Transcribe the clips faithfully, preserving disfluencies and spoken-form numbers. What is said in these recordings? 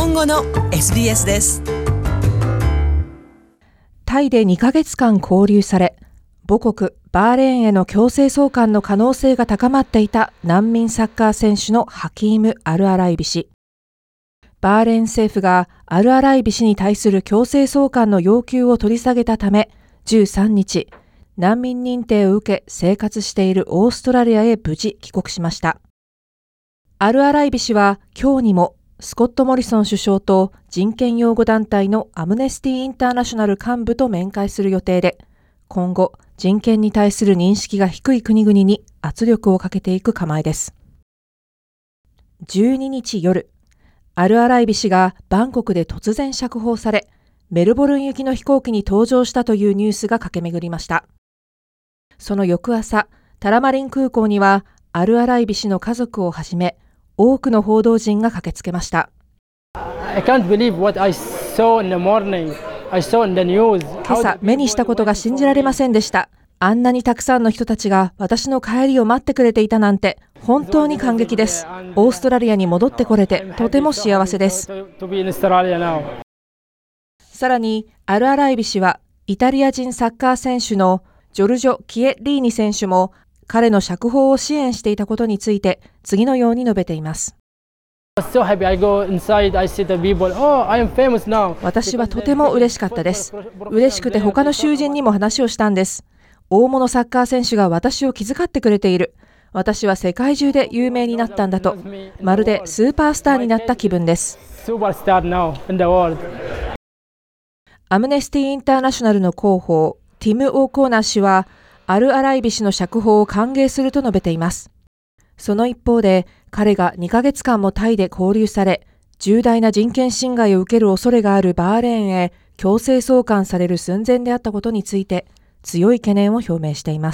本語の エスビーエス です。 タイでにかげつかん拘留され、母国バーレーンへの強制送還の可能性が高まっていた難民サッカー選手のハキーム・アルアライビ氏。バーレーン政府がアルアライビ氏に対する強制送還の要求を取り下げたため、じゅうさんにち、難民認定を受け生活しているオーストラリアへ無事帰国しました。アルアライビ氏は今日にもスコット・モリソン首相と人権擁護団体のアムネスティ・インターナショナル幹部と面会する予定で、今後人権に対する認識が低い国々に圧力をかけていく構えです。じゅうににち夜、アルアライビ氏がバンコクで突然釈放され、メルボルン行きの飛行機に搭乗したというニュースが駆け巡りました。その翌朝、タラマリン空港にはアルアライビ氏の家族をはじめ、多くの報道陣が駆けつけました。今朝目にしたことが信じられませんでした。あんなにたくさんの人たちが私の帰りを待ってくれていたなんて本当に感激です。オーストラリアに戻ってこれてとても幸せです。さらにアルアライビ氏はイタリア人サッカー選手のジョルジョ・キエリーニ選手も彼の釈放を支援していたことについて次のように述べています。私はとても嬉しかったです。嬉しくて他の囚人にも話をしたんです。大物サッカー選手が私を気遣ってくれている。私は世界中で有名になったんだと、まるでスーパースターになった気分です。アムネスティ・インターナショナルの広報、ティム・オーコーナー氏は、アルアライビ氏の釈放を歓迎すると述べています。その一方で、彼がにかげつかんもタイで拘留され、重大な人権侵害を受ける恐れがあるバーレーンへ強制送還される寸前であったことについて、強い懸念を表明しています。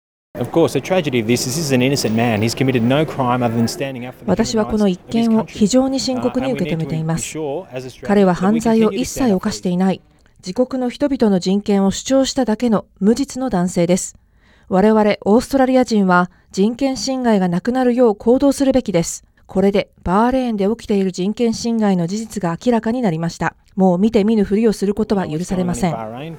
私はこの一件を非常に深刻に受け止めています。彼は犯罪を一切犯していない。自国の人々の人権を主張しただけの無実の男性です。我々オーストラリア人は人権侵害がなくなるよう行動するべきです。これでバーレーンで起きている人権侵害の事実が明らかになりました。もう見て見ぬふりをすることは許されません。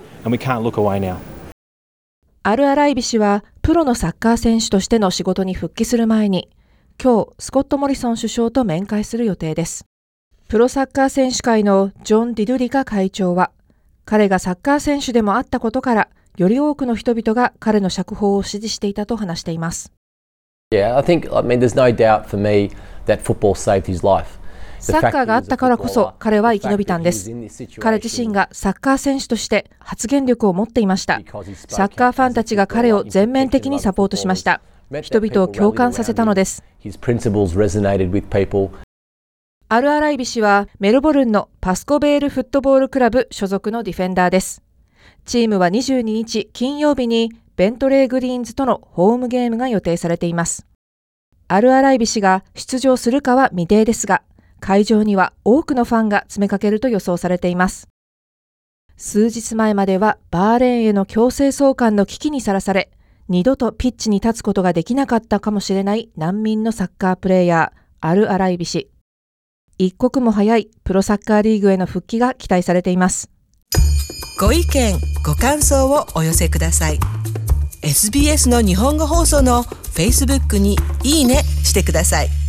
アルアライビ氏はプロのサッカー選手としての仕事に復帰する前に、今日スコット・モリソン首相と面会する予定です。プロサッカー選手会のジョン・ディドゥリカ会長は、彼がサッカー選手でもあったことから、より多くの人々が彼の釈放を支持していたと話しています。 Yeah, I think, I mean, there's no doubt for me that football saved his life. サッカーがあったからこそ彼は生き延びたんです。彼自身がサッカー選手として発言力を持っていました。サッカーファンたちが彼を全面的にサポートしました。人々を共感させたのです。アルアライビ氏はメルボルンのパスコベールフットボールクラブ所属のディフェンダーです。チームはにじゅうににち金曜日にベントレーグリーンズとのホームゲームが予定されています。アルアライビ氏が出場するかは未定ですが、会場には多くのファンが詰めかけると予想されています。数日前まではバーレーンへの強制送還の危機にさらされ、二度とピッチに立つことができなかったかもしれない難民のサッカープレーヤー、アルアライビ氏。一刻も早いプロサッカーリーグへの復帰が期待されています。 ご意見、ご感想をお寄せください。エスビーエス の日本語放送の Facebook にいいねしてください。